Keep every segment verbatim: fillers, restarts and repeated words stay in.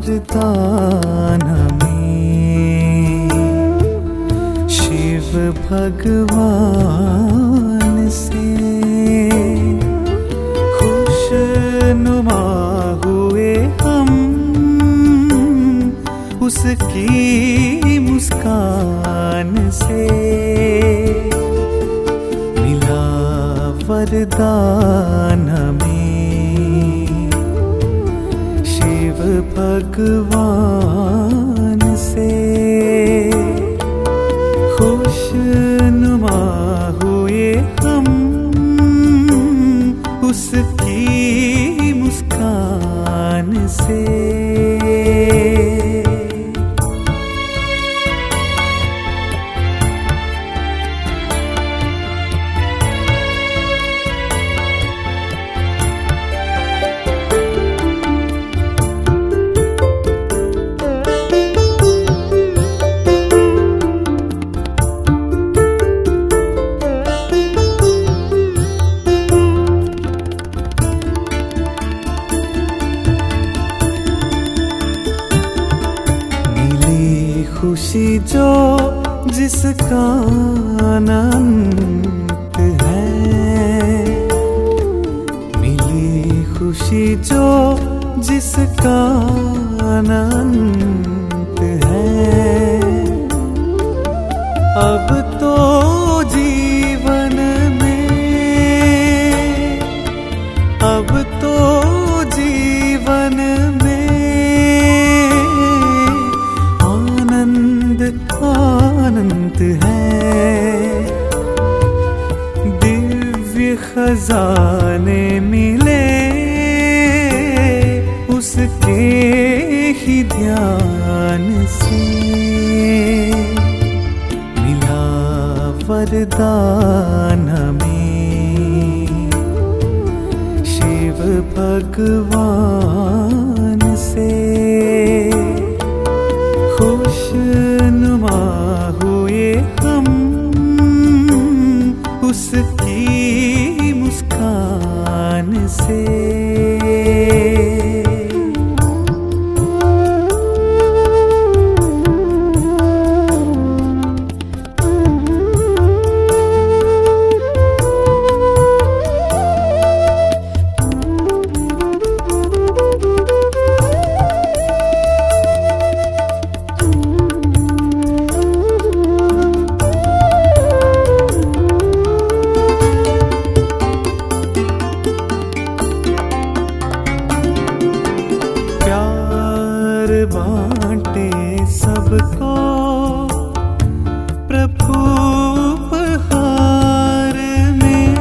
वरदान हमें शिव भगवान से। खुशनुमा हुए हम उसकी मुस्कान से। मिला वरदान हमें शिव भगवान से। खुशनुमा हुए हम उसकी मुस्कान से। खुशी जो जिसका अनंत है, मिली खुशी जो जिसका अनंत है। अब तो जीवन में, अब तो जीवन में आनंद है। दिव्य खजाने मिले उसके ही ध्यान से। मिला वरदान हमें शिव भगवान से। खुशनुमा हुए हम उसकी मुस्कान से। बांटे सबको प्रभु उपहार में।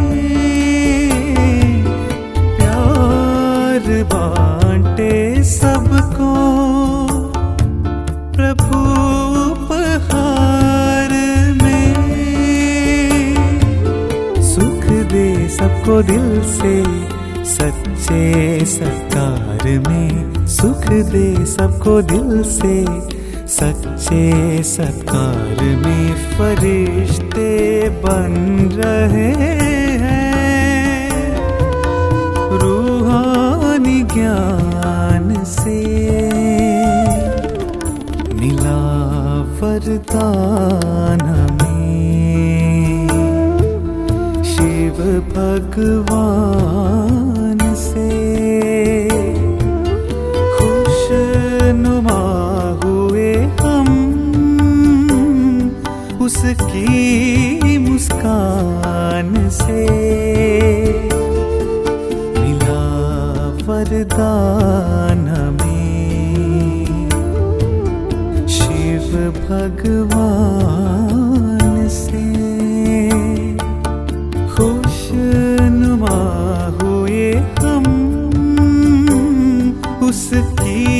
प्यार बांटे सबको प्रभु उपहार में। सुख दे सबको दिल से सच्चे सत्कार में। सुख दे सबको दिल से सच्चे सत्कार में। फरिश्ते बन रहे हैं रूहानी ज्ञान से। मिला वरदान हमें शिव भगवान से। खुशनुमा हुए हम उसकी मुस्कान से। मिला वरदान हमें शिव भगवान से। खुशनुमा हुए हम उसकी